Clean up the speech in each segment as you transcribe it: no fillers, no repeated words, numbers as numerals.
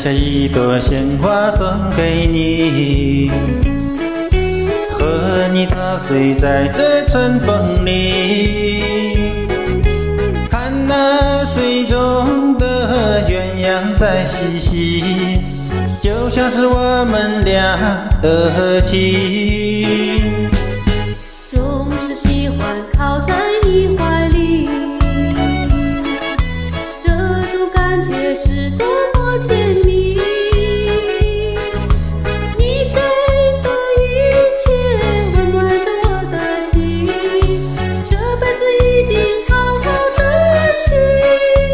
下一朵鲜花送给你，和你陶醉在这春风里，看那水中的鸳鸯在嬉戏，就像是我们俩的情。 总是喜欢靠在你怀里，这种感觉是多么甜蜜。你给的一切温暖着我的心，这辈子一定好好珍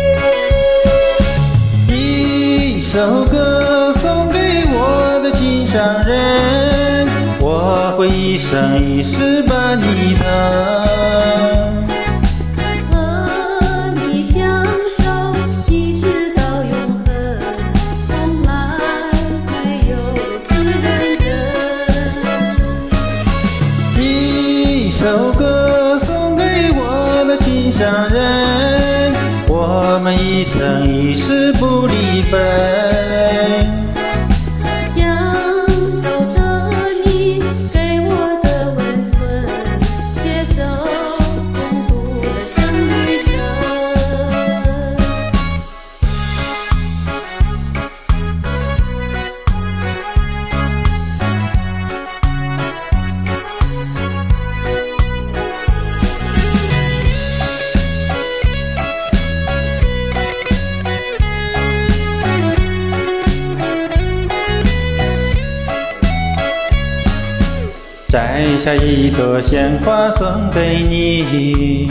惜。 一首歌送给我的心上人，我会一生一世把你疼。 和你相守一直到永恒，从来没有次认真。 一首歌送给我的心上人，我们一生一世不离分。摘下一朵鲜花送给你，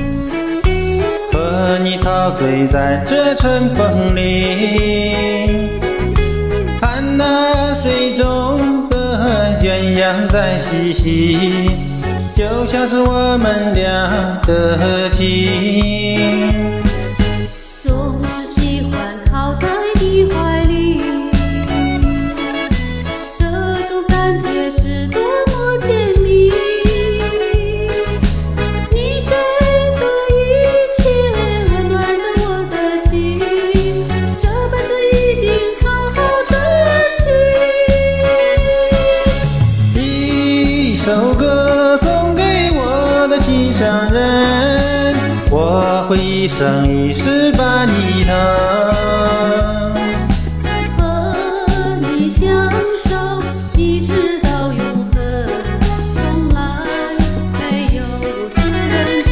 和你陶醉在这春风里，看那水中的鸳鸯在嬉戏，就像是我们俩的情。 总是喜欢靠在你怀里，这种感觉是多么甜蜜。你给的一切温暖着我的心，这辈子一定好好珍惜。 一首歌送给我的心上人，我会一生一世把你疼。 和你相守一直到永恒，从来没有次认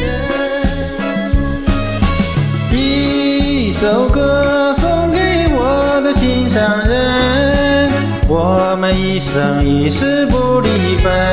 真。 一首歌送给我的心上人，我们一生一世不离分。